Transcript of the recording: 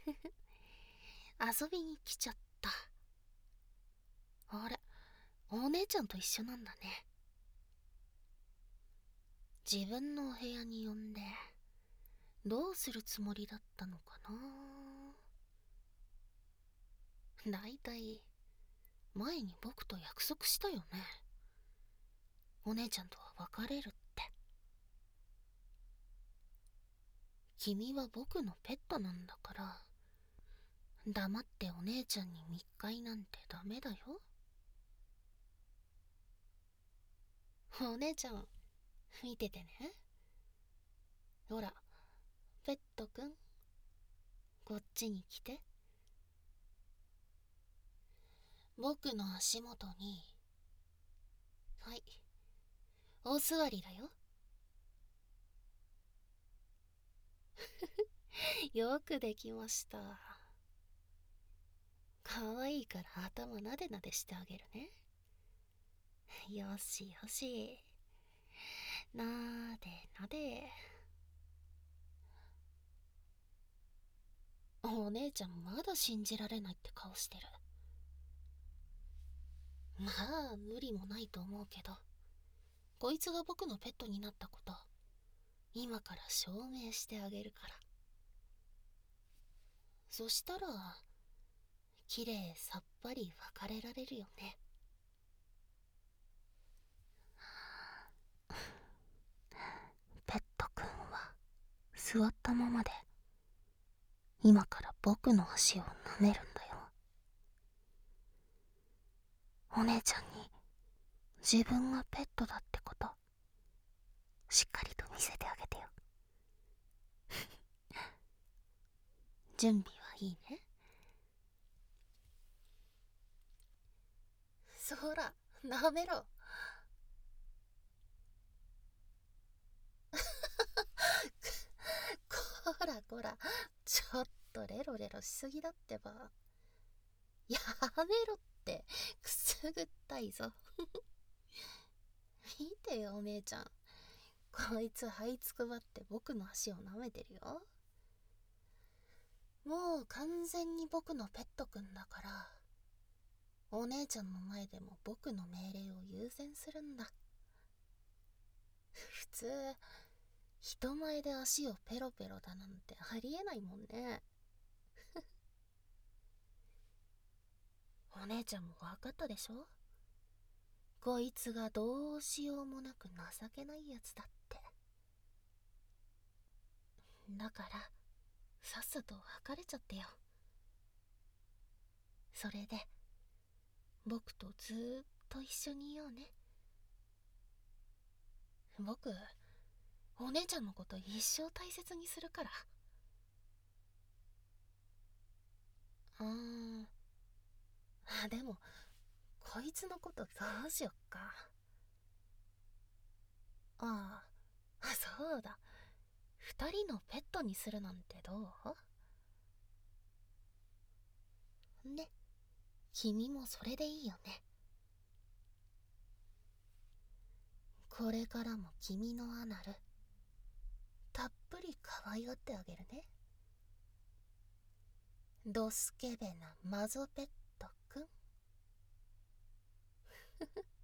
遊びに来ちゃった。あれ、お姉ちゃんと一緒なんだね。自分のお部屋に呼んで、どうするつもりだったのかな。だいたい、前に僕と約束したよね。お姉ちゃんとは別れるって。君は僕のペットなんだから、黙ってお姉ちゃんに密会なんてダメだよ。お姉ちゃん、見ててね。ほら、ペットくん、こっちに来て。僕の足元に、はい、お座りだよ。よくできました。かわいいから頭なでなでしてあげるね。よしよし。なでなで。お姉ちゃんまだ信じられないって顔してる。まあ無理もないと思うけど、こいつが僕のペットになったこと、今から証明してあげるから。そしたら、きれいさっぱり別れられるよね。ペットくんは座ったままで、今から僕の足を舐めるんだよ。お姉ちゃんに自分がペットだってこと、しっかりと見せてあげてよ。準備はいいね。そら、舐めろ。こらこら、ちょっとレロレロしすぎだってば。やめろって、くすぐったいぞ。見てよお姉ちゃん、こいつ這いつくばって僕の足を舐めてるよ。もう完全に僕のペットくんだから、お姉ちゃんの前でも僕の命令を優先するんだ。普通、人前で足をペロペロだなんてありえないもんね。お姉ちゃんも分かったでしょ、こいつがどうしようもなく情けないやつだって。だから、さっさと別れちゃってよ。それで、僕とずーっと一緒にいようね。僕、お姉ちゃんのこと一生大切にするから。でも、こいつのことどうしよっか。あそうだ。二人のペットにするなんてどうね、君もそれでいいよね。これからも君のアナル、たっぷり可愛がってあげるね。ドスケベなマゾペットくん。